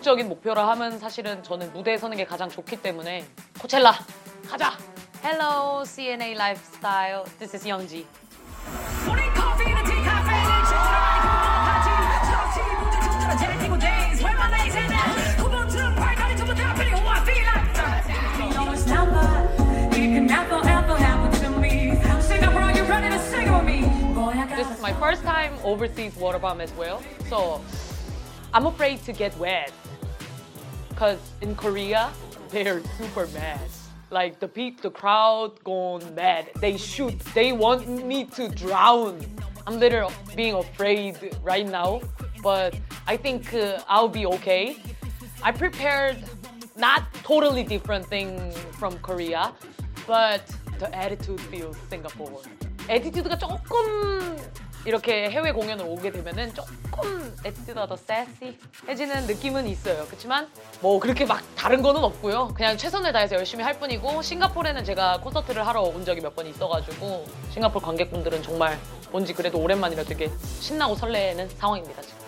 궁극적인 목표라 하면 사실은 저는 무대에 서는 게 가장 좋기 때문에 코첼라 가자! Hello CNA Lifestyle, this is Youngji. This is my first time overseas water bomb as well, so I'm afraid to get wet. Because in Korea, they're super mad. Like the crowd gone mad. They shoot. They want me to drown. I'm literally being afraid right now, but I think I'll be okay. I prepared not totally different thing from Korea, but the attitude feels Singapore. 에티튜드가 조금 이렇게 해외 공연을 오게 되면은 조금 에티튜드가 더 세시해지는 느낌은 있어요. 그렇지만 뭐 그렇게 막 다른 거는 없고요. 그냥 최선을 다해서 열심히 할 뿐이고, 싱가포르에는 제가 콘서트를 하러 온 적이 몇 번 있어가지고 싱가포르 관객분들은 정말 뭔지 그래도 오랜만이라 되게 신나고 설레는 상황입니다 지금.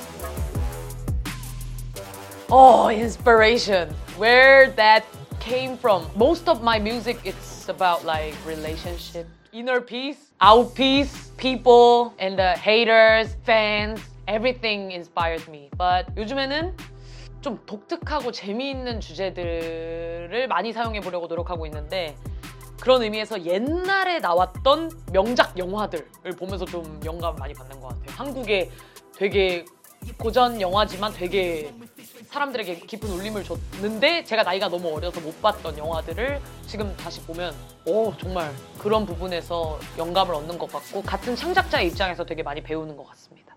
Inspiration. Where that came from. Most of my music, it's about like relationship. Inner peace, out peace, people, and the haters, fans, everything inspires me. But 요즘에는 좀 독특하고 재미있는 주제들을 많이 사용해 보려고 노력하고 있는데, 그런 의미에서 옛날에 나왔던 명작 영화들을 보면서 좀 영감 많이 받는 것 같아요. 한국의 되게 고전 영화지만 되게 사람들에게 깊은 울림을 줬는데 제가 나이가 너무 어려서 못 봤던 영화들을 지금 다시 보면 정말 그런 부분에서 영감을 얻는 것 같고, 같은 창작자의 입장에서 되게 많이 배우는 것 같습니다.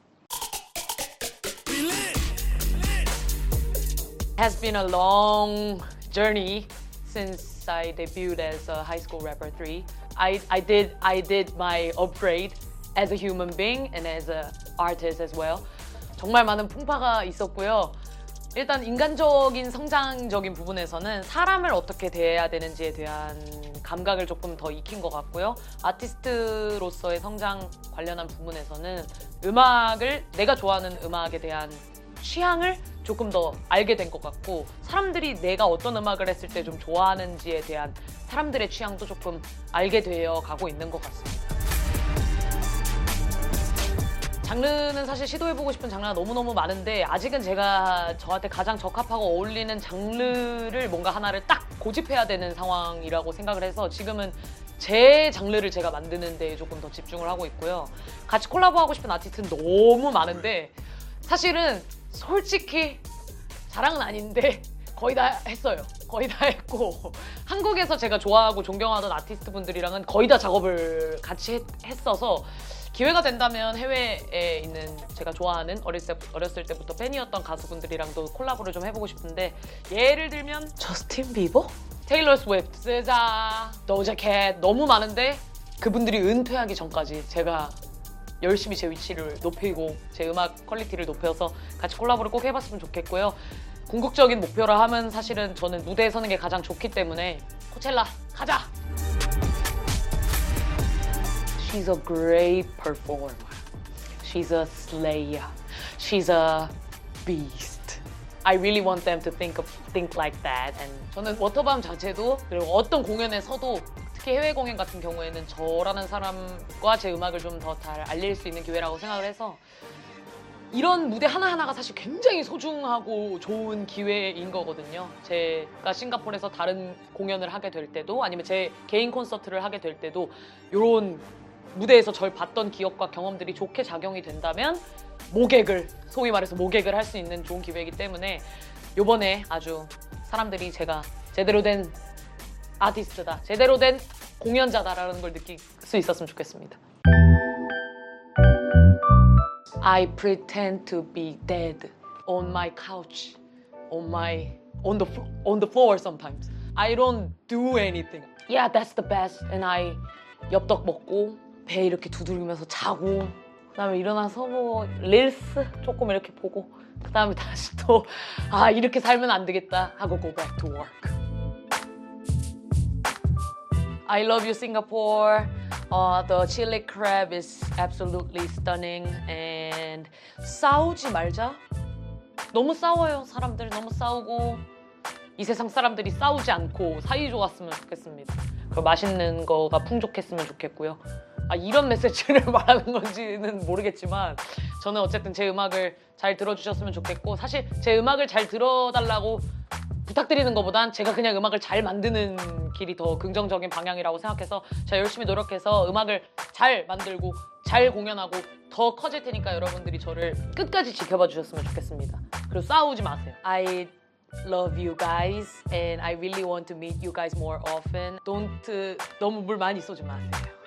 It has been a long journey since I debuted as a high school rapper 3. I did my upgrade as a human being and as an artist as well. 정말 많은 풍파가 있었고요. 일단 인간적인 성장적인 부분에서는 사람을 어떻게 대해야 되는지에 대한 감각을 조금 더 익힌 것 같고요. 아티스트로서의 성장 관련한 부분에서는 음악을, 내가 좋아하는 음악에 대한 취향을 조금 더 알게 된 것 같고, 사람들이 내가 어떤 음악을 했을 때 좀 좋아하는지에 대한 사람들의 취향도 조금 알게 되어 가고 있는 것 같습니다. 장르는 사실 시도해보고 싶은 장르가 너무너무 많은데, 아직은 제가 저한테 가장 적합하고 어울리는 장르를 뭔가 하나를 딱 고집해야 되는 상황이라고 생각을 해서 지금은 제 장르를 제가 만드는 데 조금 더 집중을 하고 있고요. 같이 콜라보하고 싶은 아티스트는 너무 많은데, 사실은 솔직히 자랑은 아닌데 거의 다 했어요. 거의 다 했고, 한국에서 제가 좋아하고 존경하던 아티스트 분들이랑은 거의 다 작업을 같이 했어서 기회가 된다면 해외에 있는 제가 좋아하는 어렸을 때부터 팬이었던 가수분들이랑도 콜라보를 좀 해보고 싶은데, 예를 들면 저스틴 비버? 테일러 스위프트, SZA, 도자 캣, 너무 많은데 그분들이 은퇴하기 전까지 제가 열심히 제 위치를 높이고 제 음악 퀄리티를 높여서 같이 콜라보를 꼭 해봤으면 좋겠고요. 궁극적인 목표라 하면 사실은 저는 무대에 서는 게 가장 좋기 때문에 코첼라 가자! She's a great performer. She's a slayer. She's a beast. I really want them to think like that. And 저는 워터밤 자체도, 그리고 어떤 공연에 서도, 특히 해외 공연 같은 경우에는 저라는 사람과 제 음악을 좀 더 잘 알릴 수 있는 기회라고 생각을 해서, 이런 무대 하나하나가 사실 굉장히 소중하고 좋은 기회인 거거든요. 제가 싱가포르에서 다른 공연을 하게 될 때도, 아니면 제 개인 콘서트를 하게 될 때도 이런 무대에서 절 봤던 기억과 경험들이 좋게 작용이 된다면 모객을, 소위 말해서 모객을 할 수 있는 좋은 기회이기 때문에 이번에 아주 사람들이 제가 제대로 된 아티스트다, 제대로 된 공연자다라는 걸 느낄 수 있었으면 좋겠습니다. I pretend to be dead on my couch, on the floor sometimes. I don't do anything. Yeah, that's the best. And I 엽떡 먹고 배 이렇게 두드리면서 자고, 그다음에 일어나서 뭐 릴스 조금 이렇게 보고, 그다음에 다시 또 이렇게 살면 안 되겠다 하고 go back to work. I love you, Singapore. The chili crab is absolutely stunning. And 싸우지 말자. 너무 싸워요. 사람들 너무 싸우고 이 세상 사람들이 싸우지 않고 사이 좋았으면 좋겠습니다. 그 맛있는 거가 풍족했으면 좋겠고요. 이런 메시지를 말하는 건지는 모르겠지만 저는 어쨌든 제 음악을 잘 들어주셨으면 좋겠고 사실 제 음악을 잘 들어달라고 부탁드리는 것보단 제가 그냥 음악을 잘 만드는 길이 더 긍정적인 방향이라고 생각해서 제가 열심히 노력해서 음악을 잘 만들고 잘 공연하고 더 커질 테니까 여러분들이 저를 끝까지 지켜봐 주셨으면 좋겠습니다. 그리고 싸우지 마세요. I love you guys and I really want to meet you guys more often. Don't 너무 물 많이 쏘지 마세요.